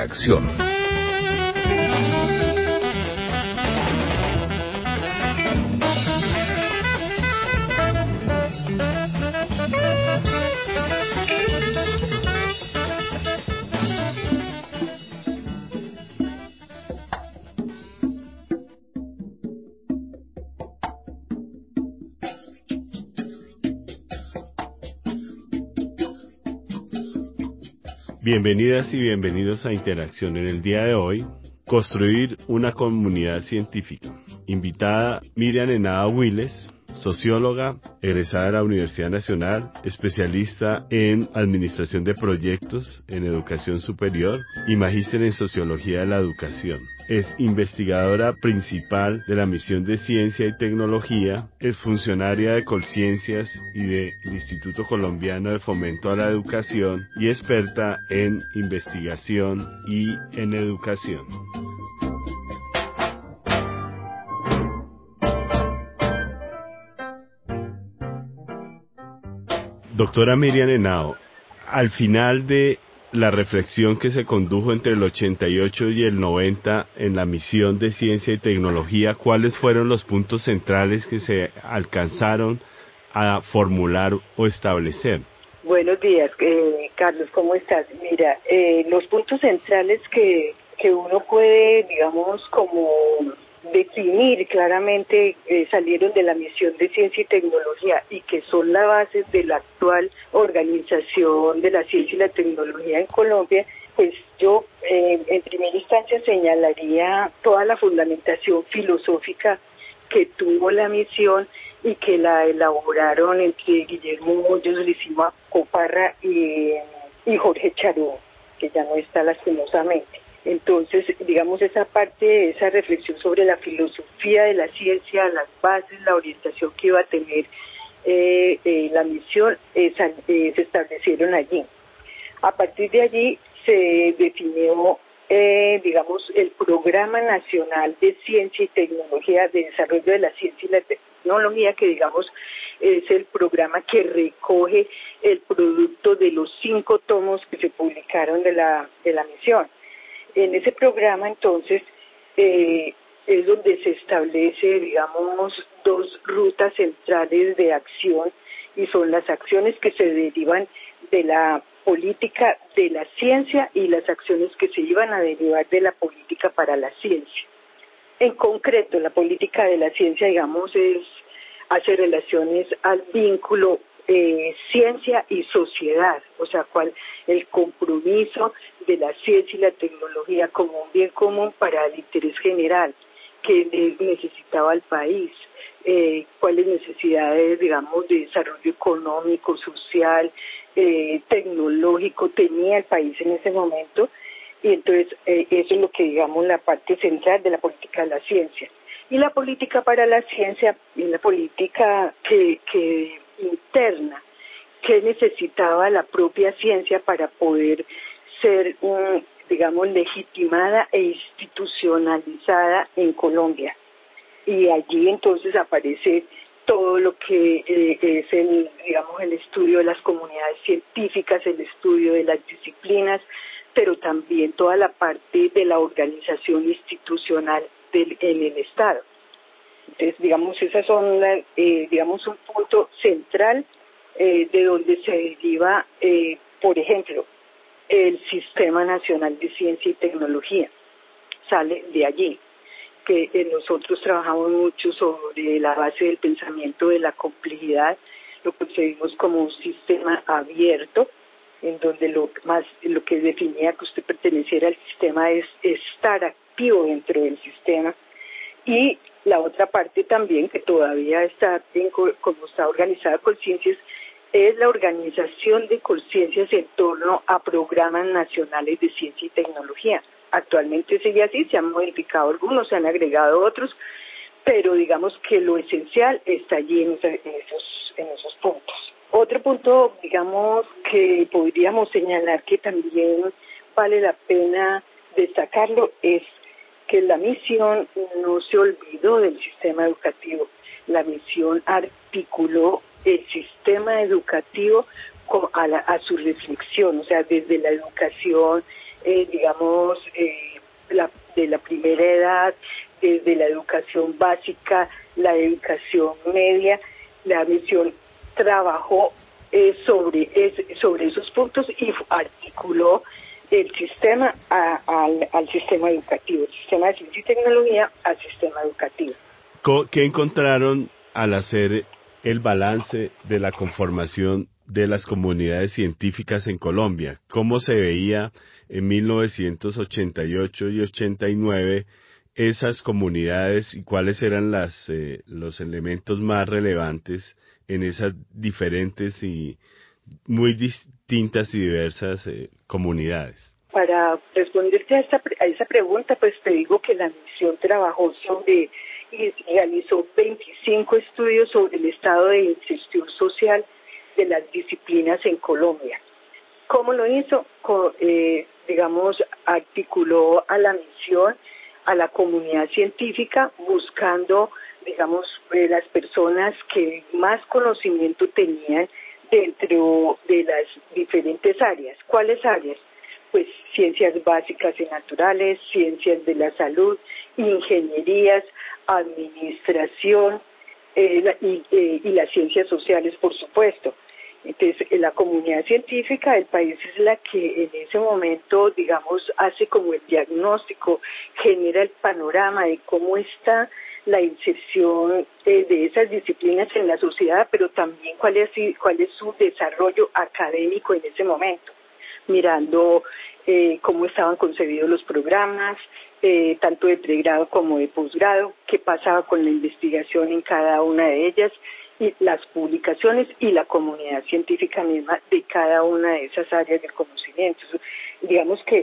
Interacción. Bienvenidas y bienvenidos a Interacción. En el día de hoy, construir una comunidad científica. Invitada Miriam Henao Willes, socióloga, egresada de la Universidad Nacional, especialista en Administración de Proyectos en Educación Superior y magíster en Sociología de la Educación. Es investigadora principal de la Misión de Ciencia y Tecnología, es funcionaria de Colciencias y del Instituto Colombiano de Fomento a la Educación y experta en investigación y en educación. Doctora Miriam Henao, al final de la reflexión que se condujo entre el 88 y el 90 en la Misión de Ciencia y Tecnología, ¿cuáles fueron los puntos centrales que se alcanzaron a formular o establecer? Buenos días, Carlos, ¿cómo estás? Mira, los puntos centrales que uno puede, digamos, como definir claramente salieron de la Misión de Ciencia y Tecnología y que son la base de la actual organización de la ciencia y la tecnología en Colombia. Pues yo en primera instancia señalaría toda la fundamentación filosófica que tuvo la misión y que la elaboraron entre Guillermo Hoyos, Lizima Coparra y Jorge Charó, que ya no está lastimosamente. Entonces, digamos, esa parte, esa reflexión sobre la filosofía de la ciencia, las bases, la orientación que iba a tener la misión, se establecieron allí. A partir de allí se definió, digamos, el Programa Nacional de Ciencia y Tecnología, de Desarrollo de la Ciencia y la Tecnología, que, digamos, es el programa que recoge el producto de los 5 tomos que se publicaron de la misión. En ese programa, entonces, es donde se establece, digamos, 2 rutas centrales de acción, y son las acciones que se derivan de la política de la ciencia y las acciones que se iban a derivar de la política para la ciencia. En concreto, la política de la ciencia, digamos, hace relaciones al vínculo ciencia y sociedad, o sea, el compromiso de la ciencia y la tecnología como un bien común para el interés general que necesitaba el país, cuáles necesidades, digamos, de desarrollo económico, social, tecnológico tenía el país en ese momento, y entonces eso es lo que, digamos, la parte central de la política de la ciencia. Y la política para la ciencia es la política que interna, que necesitaba la propia ciencia para poder ser, digamos, legitimada e institucionalizada en Colombia. Y allí entonces aparece todo lo que es el estudio de las comunidades científicas, el estudio de las disciplinas, pero también toda la parte de la organización institucional en el Estado. Entonces, digamos, esas son, digamos, un punto central de donde se deriva, por ejemplo, el Sistema Nacional de Ciencia y Tecnología. Sale de allí, que nosotros trabajamos mucho sobre la base del pensamiento de la complejidad, lo concebimos como un sistema abierto, en donde lo que definía que usted perteneciera al sistema es estar activo dentro del sistema. Y la otra parte también, que todavía está como está organizada Colciencias, es la organización de Colciencias en torno a programas nacionales de ciencia y tecnología. Actualmente sigue así, se han modificado algunos, se han agregado otros, pero digamos que lo esencial está allí en esos puntos. Otro punto, digamos, que podríamos señalar que también vale la pena destacarlo es que la misión no se olvidó del sistema educativo. La misión articuló el sistema educativo a su reflexión, o sea, desde la educación, digamos, de la primera edad, desde la educación básica, la educación media. La misión trabajó sobre esos puntos y articuló el sistema al sistema educativo, el sistema de ciencia y tecnología al sistema educativo. ¿Qué encontraron al hacer el balance de la conformación de las comunidades científicas en Colombia? ¿Cómo se veía en 1988 y 89 esas comunidades y cuáles eran los elementos más relevantes en esas diferentes y muy distintas y diversas comunidades? Para responderte a esa pregunta, pues te digo que la misión trabajó sobre y realizó 25 estudios sobre el estado de inserción social de las disciplinas en Colombia. ¿Cómo lo hizo? Digamos, articuló a la misión, a la comunidad científica, buscando, digamos, las personas que más conocimiento tenían dentro de las diferentes áreas. ¿Cuáles áreas? Pues ciencias básicas y naturales, ciencias de la salud, ingenierías, administración y las ciencias sociales, por supuesto. Entonces, la comunidad científica del país es la que en ese momento, digamos, hace como el diagnóstico, genera el panorama de cómo está la inserción de esas disciplinas en la sociedad, pero también cuál es su desarrollo académico en ese momento, mirando cómo estaban concebidos los programas, tanto de pregrado como de posgrado, qué pasaba con la investigación en cada una de ellas, y las publicaciones y la comunidad científica misma de cada una de esas áreas del conocimiento. Digamos que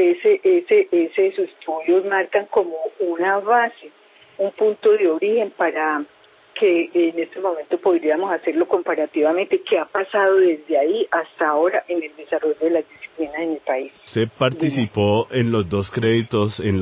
esos estudios marcan como una base, un punto de origen para que en este momento podríamos hacerlo comparativamente, qué ha pasado desde ahí hasta ahora en el desarrollo de las disciplinas en el país. ¿Usted participó en los dos créditos, en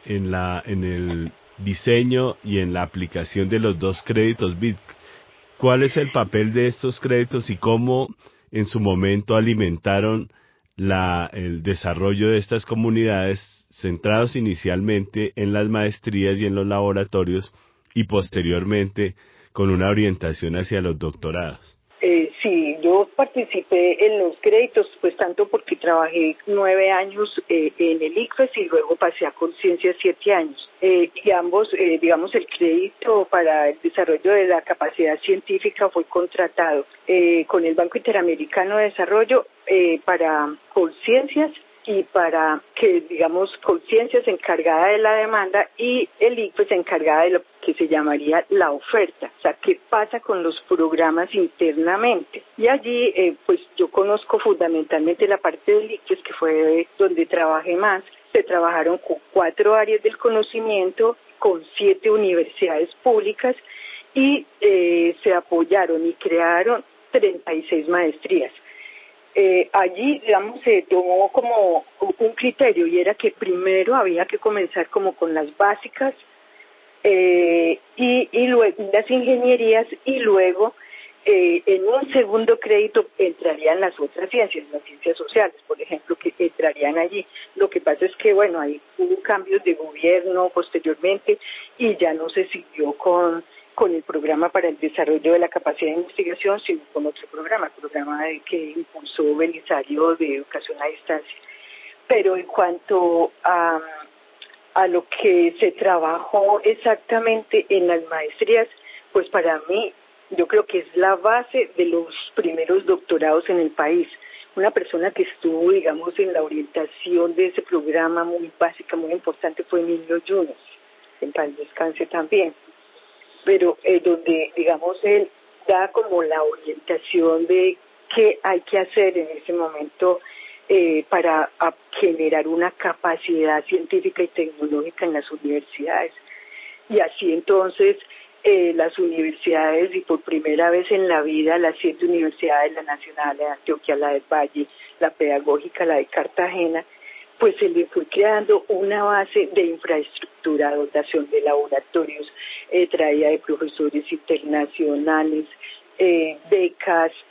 el diseño y en la aplicación de los dos créditos BIT? ¿Cuál es el papel de estos créditos y cómo en su momento alimentaron el desarrollo de estas comunidades centrados inicialmente en las maestrías y en los laboratorios y posteriormente con una orientación hacia los doctorados? Sí, yo participé en los créditos, pues tanto porque trabajé 9 años en el ICFES y luego pasé a Conciencia 7 años. Y ambos, digamos, el crédito para el desarrollo de la capacidad científica fue contratado con el Banco Interamericano de Desarrollo para Conciencias y para que, digamos, Conciencias encargada de la demanda y el ICFES encargada de lo que se llamaría la oferta, o sea, qué pasa con los programas internamente. Y allí, pues yo conozco fundamentalmente la parte del ICFES, que fue donde trabajé más. Se trabajaron con 4 áreas del conocimiento, con 7 universidades públicas y se apoyaron y crearon 36 maestrías. Allí, digamos, se tomó como un criterio y era que primero había que comenzar como con las básicas y luego las ingenierías y luego en un segundo crédito entrarían las otras ciencias, las ciencias sociales, por ejemplo, que entrarían allí. Lo que pasa es que, bueno, ahí hubo cambios de gobierno posteriormente y ya no se siguió con el programa para el desarrollo de la capacidad de investigación, sino con otro programa, el programa que impulsó Belisario de educación a distancia. Pero en cuanto a lo que se trabajó exactamente en las maestrías, pues para mí, yo creo que es la base de los primeros doctorados en el país. Una persona que estuvo, digamos, en la orientación de ese programa muy básica, muy importante, fue Emilio Yunes, en paz descanse también. Pero donde, digamos, él da como la orientación de qué hay que hacer en ese momento para generar una capacidad científica y tecnológica en las universidades. Y así entonces las universidades, y por primera vez en la vida, las 7 universidades, la Nacional, la de Antioquia, la del Valle, la Pedagógica, la de Cartagena, pues se le fue creando una base de infraestructura, dotación de laboratorios, traída de profesores internacionales, becas,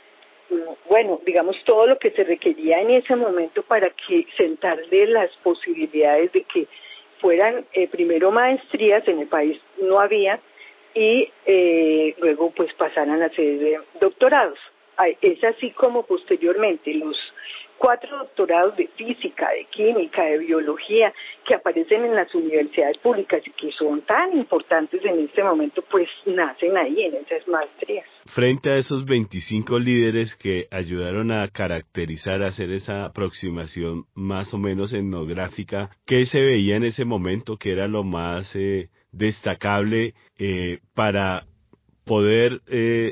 bueno, digamos todo lo que se requería en ese momento para que sentarle las posibilidades de que fueran primero maestrías, en el país no había, y luego pues pasaran a ser doctorados. Es así como posteriormente los 4 doctorados de física, de química, de biología que aparecen en las universidades públicas y que son tan importantes en este momento, pues nacen ahí en esas maestrías. Frente a esos 25 líderes que ayudaron a caracterizar, a hacer esa aproximación más o menos etnográfica, ¿qué se veía en ese momento que era lo más destacable para poder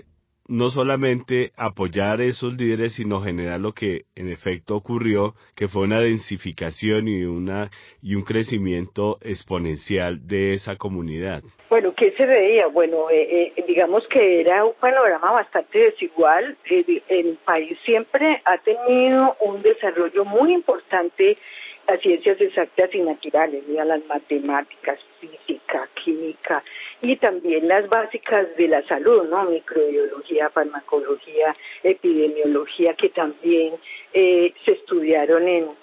no solamente apoyar esos líderes, sino generar lo que en efecto ocurrió, que fue una densificación y un crecimiento exponencial de esa comunidad? Bueno, ¿qué se veía? Bueno, digamos que era un panorama bastante desigual. El país siempre ha tenido un desarrollo muy importante, las ciencias exactas y naturales, ¿ya? Las matemáticas, física, química y también las básicas de la salud, ¿no? Microbiología, farmacología, epidemiología, que también se estudiaron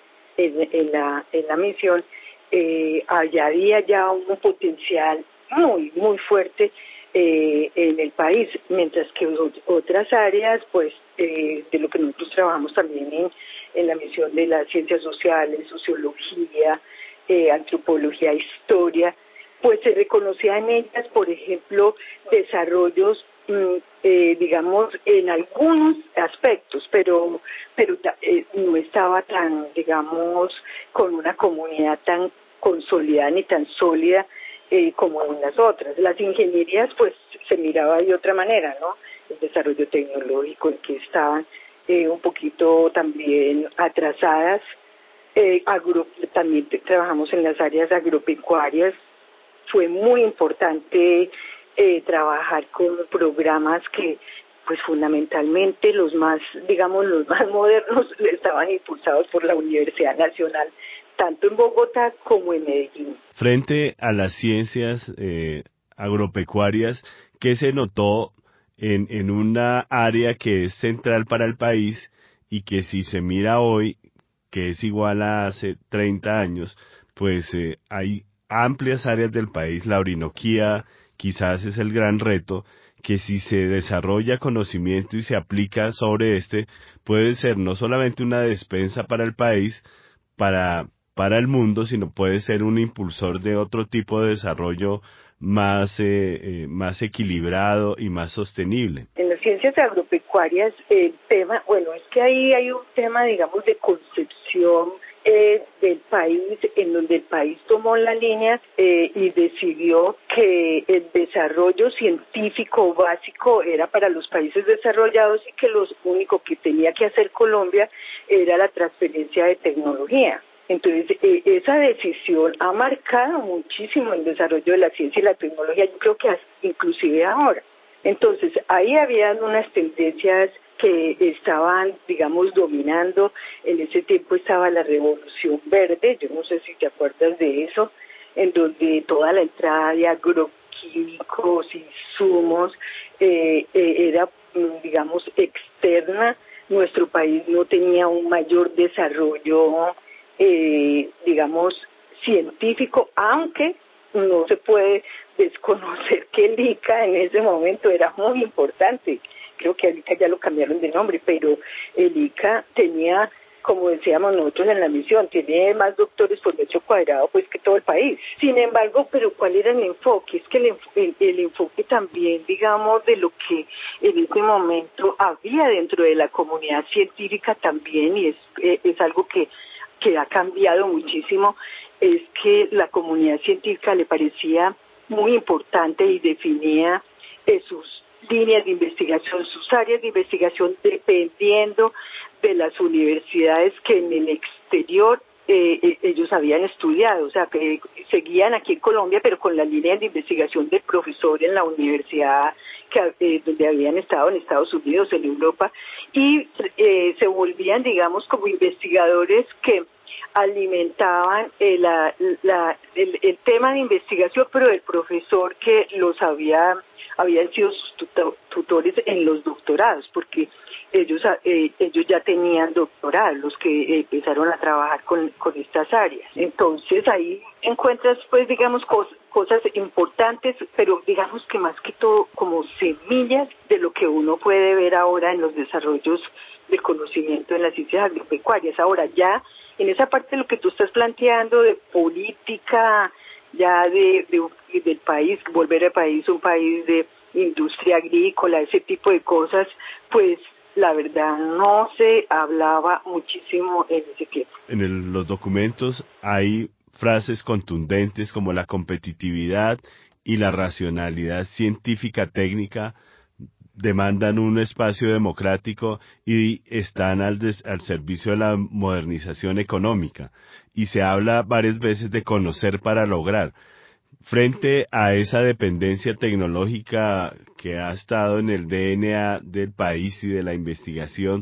en la misión. Allá había ya un potencial muy fuerte en el país, mientras que otras áreas, pues, de lo que nosotros trabajamos también en la misión de las ciencias sociales, sociología, antropología, historia, pues se reconocía en ellas, por ejemplo, desarrollos, digamos, en algunos aspectos, pero no estaba tan, digamos, con una comunidad tan consolidada ni tan sólida como en las otras. Las ingenierías, pues, se miraba de otra manera, ¿no? El desarrollo tecnológico, en que estaban un poquito también atrasadas. También trabajamos en las áreas agropecuarias. Fue muy importante trabajar con programas que, pues, fundamentalmente los más modernos estaban impulsados por la Universidad Nacional, tanto en Bogotá como en Medellín. Frente a las ciencias agropecuarias, ¿qué se notó en una área que es central para el país y que si se mira hoy, que es igual a hace 30 años, pues hay amplias áreas del país, la Orinoquía quizás es el gran reto, que si se desarrolla conocimiento y se aplica sobre puede ser no solamente una despensa para el país, para el mundo, sino puede ser un impulsor de otro tipo de desarrollo más equilibrado y más sostenible. En las ciencias agropecuarias, el tema, bueno, es que ahí hay un tema, digamos, de concepción del país, en donde el país tomó la línea y decidió que el desarrollo científico básico era para los países desarrollados y que lo único que tenía que hacer Colombia era la transferencia de tecnología. Entonces, esa decisión ha marcado muchísimo el desarrollo de la ciencia y la tecnología, yo creo que inclusive ahora. Entonces, ahí habían unas tendencias que estaban, digamos, dominando. En ese tiempo estaba la Revolución Verde, yo no sé si te acuerdas de eso, en donde toda la entrada de agroquímicos, insumos, era, digamos, externa. Nuestro país no tenía un mayor desarrollo, digamos, científico, aunque no se puede desconocer que el ICA en ese momento era muy importante. Creo que el ICA ya lo cambiaron de nombre, pero el ICA tenía, como decíamos nosotros en la misión, tiene más doctores por metro cuadrado pues que todo el país. Sin embargo, pero ¿cuál era el enfoque? Es que el enfoque también, digamos, de lo que en ese momento había dentro de la comunidad científica también, y es algo que ha cambiado muchísimo, es que la comunidad científica le parecía muy importante y definía sus líneas de investigación, sus áreas de investigación, dependiendo de las universidades que en el exterior ellos habían estudiado, o sea, que seguían aquí en Colombia, pero con las líneas de investigación del profesor en la universidad donde habían estado en Estados Unidos, en Europa, y se volvían, digamos, como investigadores que alimentaban el tema de investigación, pero el profesor que los había habían sido sus tutores en los doctorados, porque ellos ya tenían doctorados, los que empezaron a trabajar con estas áreas. Entonces ahí encuentras, pues, digamos, cosas importantes, pero digamos que más que todo como semillas de lo que uno puede ver ahora en los desarrollos del conocimiento en las ciencias agropecuarias. Ahora ya en esa parte de lo que tú estás planteando de política ya del país, volver al país un país de industria agrícola, ese tipo de cosas, pues la verdad no se hablaba muchísimo en ese tiempo. En los documentos hay frases contundentes como la competitividad y la racionalidad científica técnica demandan un espacio democrático y están al servicio de la modernización económica. Y se habla varias veces de conocer para lograr. Frente a esa dependencia tecnológica que ha estado en el DNA del país y de la investigación,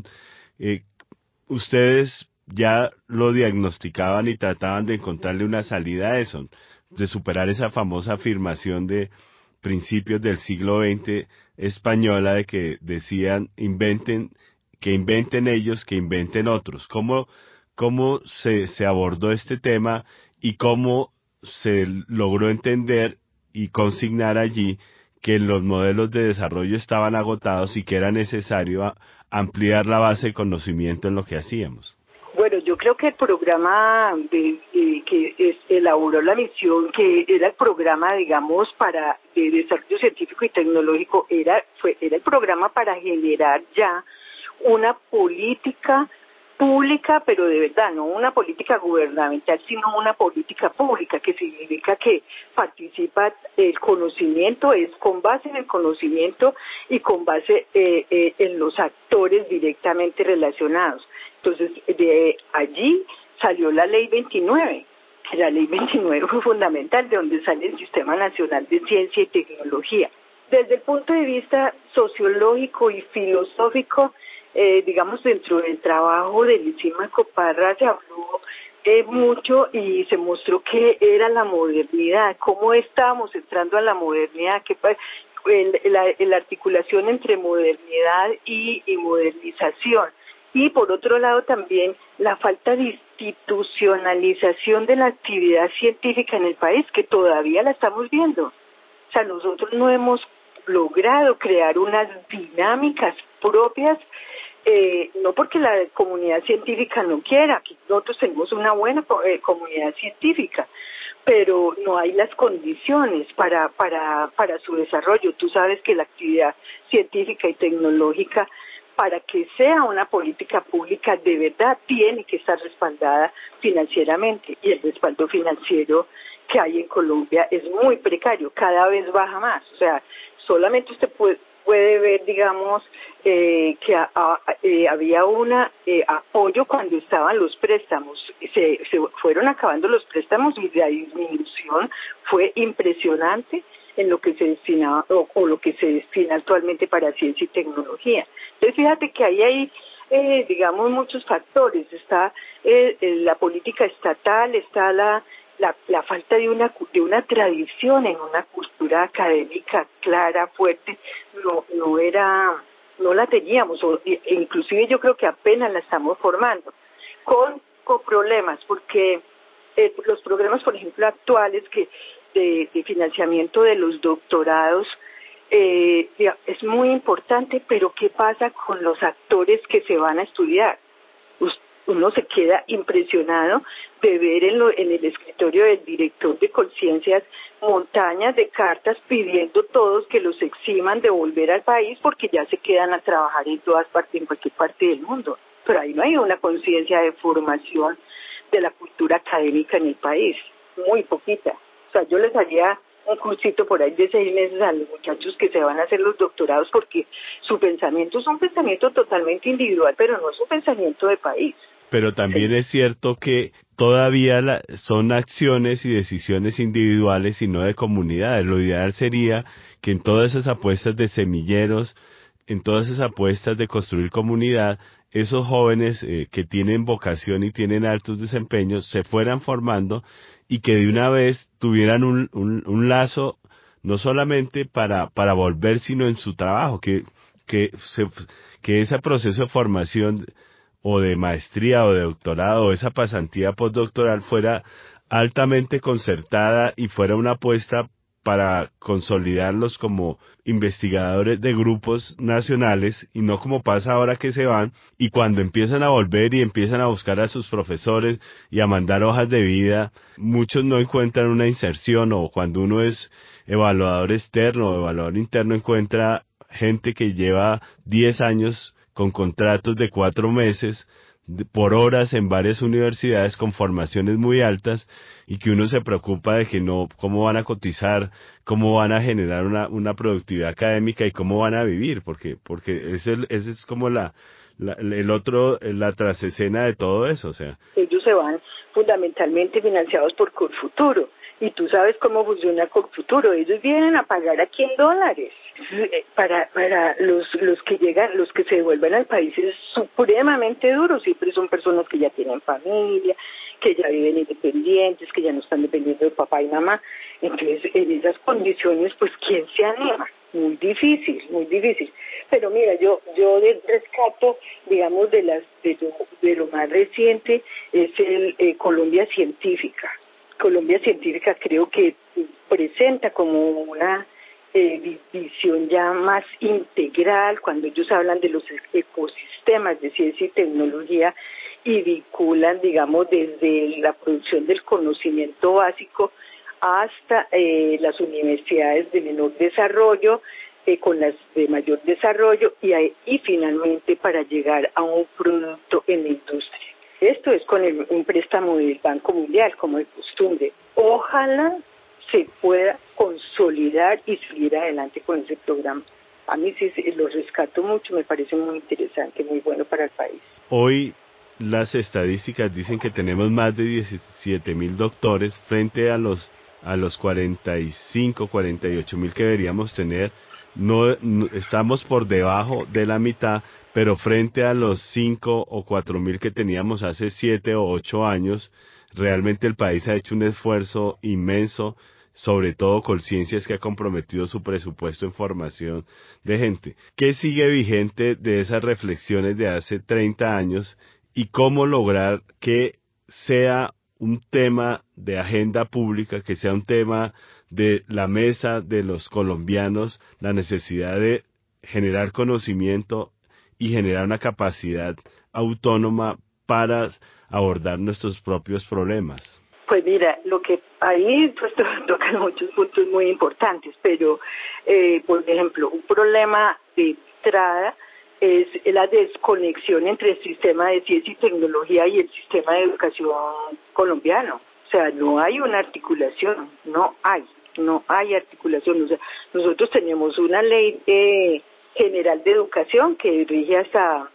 ustedes ya lo diagnosticaban y trataban de encontrarle una salida a eso, de superar esa famosa afirmación de principios del siglo XX española de que decían que inventen ellos, que inventen otros. ¿Cómo se abordó este tema y cómo se logró entender y consignar allí que los modelos de desarrollo estaban agotados y que era necesario ampliar la base de conocimiento en lo que hacíamos? Bueno, yo creo que el programa que elaboró la misión, que era el programa, digamos, de desarrollo científico y tecnológico, era el programa para generar ya una política pública, pero de verdad, no una política gubernamental, sino una política pública, que significa que participa el conocimiento, es con base en el conocimiento y con base en los actores directamente relacionados. Entonces, de allí salió la Ley 29, que la Ley 29 fue fundamental, de donde sale el Sistema Nacional de Ciencia y Tecnología. Desde el punto de vista sociológico y filosófico, digamos, dentro del trabajo de Lycímaco Parra se habló mucho y se mostró que era la modernidad, cómo estábamos entrando a la modernidad, la articulación entre modernidad y modernización. Y por otro lado también la falta de institucionalización de la actividad científica en el país, que todavía la estamos viendo. O sea, nosotros no hemos logrado crear unas dinámicas propias, no porque la comunidad científica no quiera, aquí nosotros tenemos una buena comunidad científica, pero no hay las condiciones para su desarrollo. Tú sabes que la actividad científica y tecnológica, para que sea una política pública de verdad, tiene que estar respaldada financieramente, y el respaldo financiero que hay en Colombia es muy precario, cada vez baja más. O sea, solamente usted puede ver, digamos, que había un apoyo cuando estaban los préstamos. Se fueron acabando los préstamos y la disminución fue impresionante en lo que se destinaba o lo que se destina actualmente para ciencia y tecnología. Entonces, fíjate que ahí hay, digamos, muchos factores. Está la política estatal, está la falta de una tradición en una cultura académica clara, fuerte, no la teníamos, inclusive yo creo que apenas la estamos formando, con problemas, porque los programas, por ejemplo, actuales de financiamiento de los doctorados, es muy importante, pero ¿qué pasa con los actores que se van a estudiar? Uno se queda impresionado de ver en el escritorio del director de Colciencias montañas de cartas pidiendo todos que los eximan de volver al país porque ya se quedan a trabajar en todas partes, en cualquier parte del mundo. Pero ahí no hay una conciencia de formación de la cultura académica en el país, muy poquita. O sea, yo les haría un cursito por ahí de 6 meses a los muchachos que se van a hacer los doctorados, porque su pensamiento es un pensamiento totalmente individual, pero no es un pensamiento de país. Pero también es cierto que todavía son acciones y decisiones individuales y no de comunidades. Lo ideal sería que en todas esas apuestas de semilleros, en todas esas apuestas de construir comunidad, esos jóvenes que tienen vocación y tienen altos desempeños se fueran formando y que de una vez tuvieran un lazo no solamente para volver, sino en su trabajo, que ese proceso de formación o de maestría o de doctorado o esa pasantía postdoctoral fuera altamente concertada y fuera una apuesta para consolidarlos como investigadores de grupos nacionales y no como pasa ahora que se van y cuando empiezan a volver y empiezan a buscar a sus profesores y a mandar hojas de vida, muchos no encuentran una inserción o cuando uno es evaluador externo o evaluador interno encuentra gente que lleva 10 años con contratos de 4 meses por horas en varias universidades con formaciones muy altas y que uno se preocupa de que no, cómo van a cotizar, cómo van a generar una productividad académica y cómo van a vivir, porque ese es como la trasescena de todo eso, o sea. Ellos se van fundamentalmente financiados por Corfuturo. Y tú sabes cómo funciona Corfuturo. Ellos vienen a pagar aquí en dólares. Para los que llegan, los que se devuelven al país es supremamente duro. Siempre son personas que ya tienen familia, que ya viven independientes, que ya no están dependiendo de papá y mamá. Entonces, en esas condiciones, pues, ¿quién se anima? Muy difícil, muy difícil. Pero mira, yo rescato, digamos, de lo más reciente, es el Colombia Científica. Colombia Científica creo que presenta como una visión ya más integral cuando ellos hablan de los ecosistemas de ciencia y tecnología y vinculan, digamos, desde la producción del conocimiento básico hasta las universidades de menor desarrollo, con las de mayor desarrollo y finalmente para llegar a un producto en la industria. Esto es con un préstamo del Banco Mundial, como de costumbre. Ojalá se pueda consolidar y seguir adelante con ese programa. A mí sí lo rescato mucho, me parece muy interesante, muy bueno para el país. Hoy las estadísticas dicen que tenemos más de 17.000 doctores frente a los 45, 48.000 que deberíamos tener. No estamos por debajo de la mitad, pero frente a los 5 o 4.000 que teníamos hace 7 o 8 años, realmente el país ha hecho un esfuerzo inmenso, sobre todo Colciencias, que ha comprometido su presupuesto en formación de gente. ¿Qué sigue vigente de esas reflexiones de hace 30 años y cómo lograr que sea un tema de agenda pública, que sea un tema de la mesa de los colombianos, la necesidad de generar conocimiento y generar una capacidad autónoma para abordar nuestros propios problemas? Pues mira, lo que ahí pues tocan muchos puntos muy importantes, pero por ejemplo, un problema de entrada es la desconexión entre el sistema de ciencia y tecnología y el sistema de educación colombiano. O sea, no hay una articulación, no hay articulación. O sea, nosotros tenemos una ley general de educación que rige hasta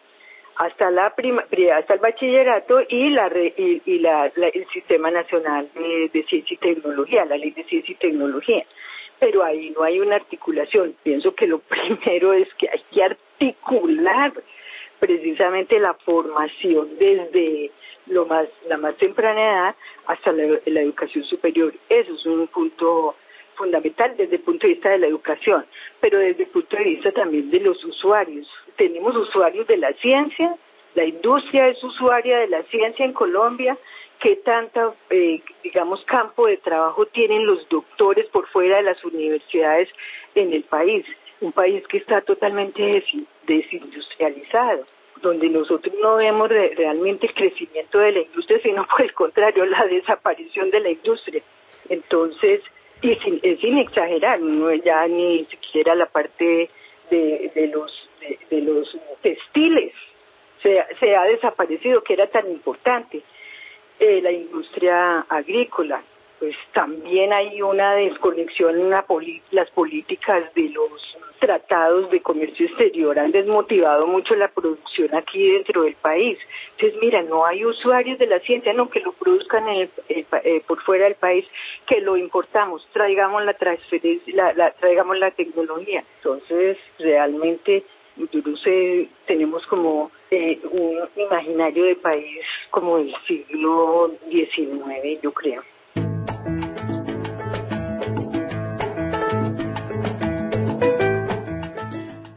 el bachillerato y el Sistema Nacional de Ciencia y Tecnología, la Ley de Ciencia y Tecnología. Pero ahí no hay una articulación. Pienso que lo primero es que hay que articular precisamente la formación desde la más temprana edad hasta la educación superior. Eso es un punto fundamental desde el punto de vista de la educación, pero desde el punto de vista también de los usuarios. Tenemos usuarios de la ciencia, la industria es usuaria de la ciencia en Colombia. ¿Qué tanta, digamos, campo de trabajo tienen los doctores por fuera de las universidades en el país? Un país que está totalmente desindustrializado, donde nosotros no vemos realmente el crecimiento de la industria, sino por el contrario, la desaparición de la industria. Entonces, y sin exagerar, no ya ni siquiera la parte de los textiles se ha desaparecido, que era tan importante. La industria agrícola, pues también hay una desconexión en las políticas de los tratados de comercio exterior han desmotivado mucho la producción aquí dentro del país. Entonces, mira, no hay usuarios de la ciencia, no, que lo produzcan por fuera del país, que lo importamos, traigamos la transferencia, traigamos la tecnología. Entonces, realmente tenemos como un imaginario de país como del siglo XIX, yo creo.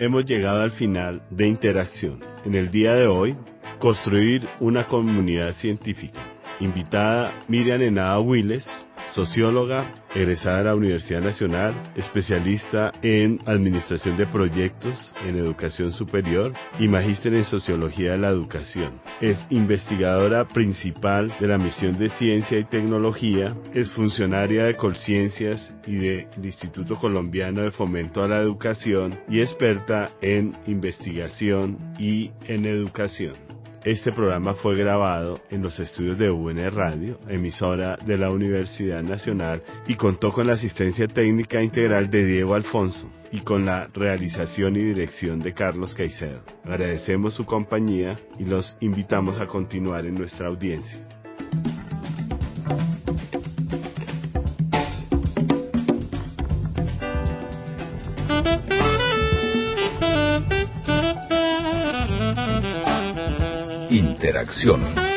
hemos llegado al final de Interacción. En el día de hoy, construir una comunidad científica. Invitada Miriam Henao Willes, socióloga, egresada de la Universidad Nacional, especialista en Administración de Proyectos en Educación Superior y magíster en Sociología de la Educación. Es investigadora principal de la Misión de Ciencia y Tecnología, es funcionaria de Colciencias y del Instituto Colombiano de Fomento a la Educación y experta en investigación y en educación. Este programa fue grabado en los estudios de UN Radio, emisora de la Universidad Nacional, y contó con la asistencia técnica integral de Diego Alfonso y con la realización y dirección de Carlos Caicedo. Agradecemos su compañía y los invitamos a continuar en nuestra audiencia. Interacción.